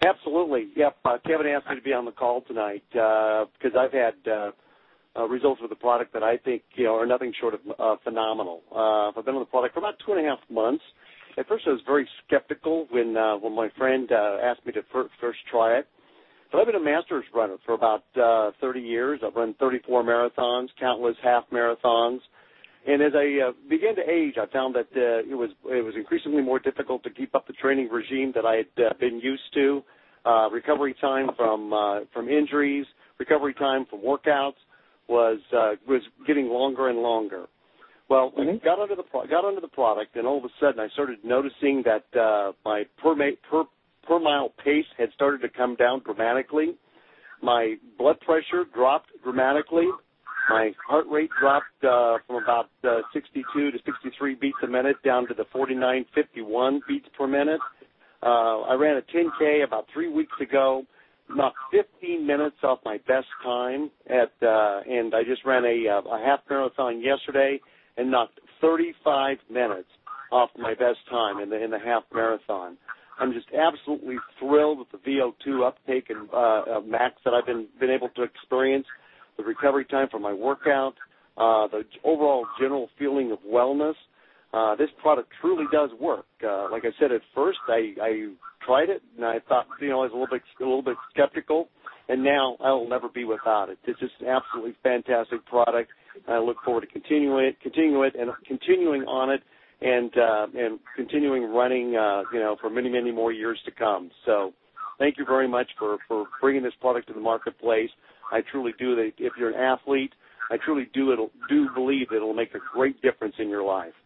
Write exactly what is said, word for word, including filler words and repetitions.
Absolutely. Yep. Uh, Kevin asked me to be on the call tonight uh, because I've had uh, uh, results with the product that I think you know are nothing short of uh, phenomenal. Uh, I've been on the product for about two and a half months. At first, I was very skeptical when uh, when my friend uh, asked me to fir- first try it. But I've been a Masters runner for about uh, thirty years. I've run thirty-four marathons, countless half marathons. And as I uh, began to age, I found that uh, it was it was increasingly more difficult to keep up the training regime that I had uh, been used to. Uh, recovery time from uh, from injuries, recovery time from workouts was uh, was getting longer and longer. Well, mm-hmm. I got under the pro- got under the product, and all of a sudden I started noticing that uh, my per, ma- per per mile pace had started to come down dramatically. My blood pressure dropped dramatically. My heart rate dropped uh, from about uh, sixty-two to sixty-three beats a minute down to the forty-nine fifty-one beats per minute. Uh, I ran a ten K about three weeks ago, knocked fifteen minutes off my best time, at, uh, and I just ran a, a half marathon yesterday and knocked thirty-five minutes off my best time in the in the half marathon. I'm just absolutely thrilled with the V O two uptake and uh, uh, max that I've been been able to experience. The recovery time for my workout, uh, the overall general feeling of wellness. Uh, this product truly does work. Uh, like I said at first, I, I tried it and I thought, you know, I was a little bit a little bit skeptical, and now I will never be without it. It's just an absolutely fantastic product. I look forward to continuing it, continuing it, and continuing on it, and uh, and continuing running, uh, you know, for many many more years to come. So, thank you very much for, for bringing this product to the marketplace. I truly do. That if you're an athlete, I truly do. It'll do believe that it'll make a great difference in your life.